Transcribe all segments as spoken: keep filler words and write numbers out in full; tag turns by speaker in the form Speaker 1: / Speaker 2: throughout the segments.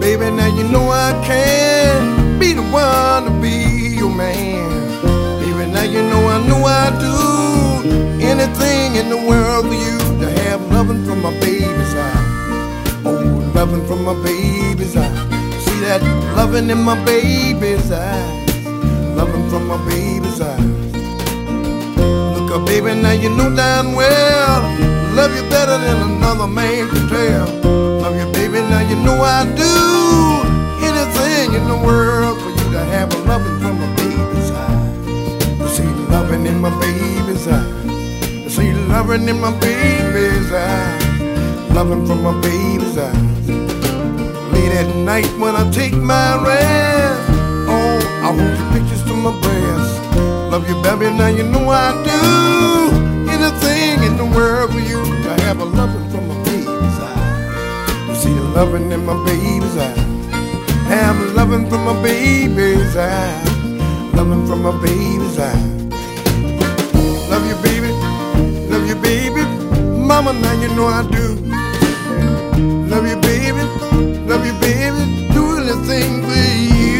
Speaker 1: Baby, now you know I can be the one to be your man. Baby, now you know I know I do anything in the world for you to have loving from my baby's eye. Oh, loving from my baby's eye. See that loving in my baby's eyes. Loving from my baby's eyes. Look up, baby, now you know damn well love you better than another man can tell. Love you, baby, now you know I do anything in the world for you to have a loving from my baby's eyes. You see loving in my baby's eyes. You see loving in my baby's eyes. Loving from my baby's eyes. Late at night when I take my rest, oh, I hold your pictures to my breast. Love you, baby, now you know I do anything in the world for you to have a loving from my baby's eyes. You see the loving in my baby's eyes. Have a loving from my baby's eyes. Loving from my baby's eyes. Love you, baby. Love you, baby. Mama, now you know I do. Love you, baby. Love you, baby. Do anything for you.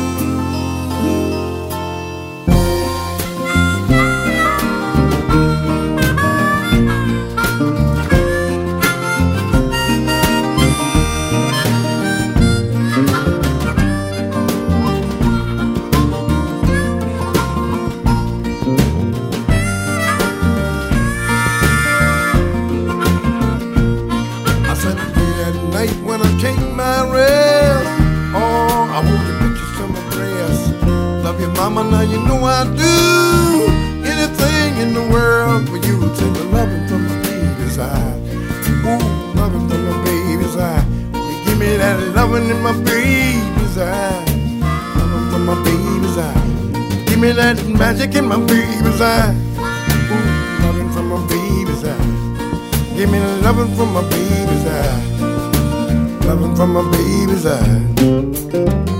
Speaker 1: When I take my rest, oh, I hold your pictures to my breast. Love you, mama, now you know I do anything in the world for you. Take the loving from my baby's eye. Ooh, loving from my baby's eye. You give me that loving in my baby's eye. Loving from my baby's eye. Give me that magic in my baby's eye. Ooh, loving from my baby's eye. Give me the loving from my baby's eye. Loving from my baby's eye.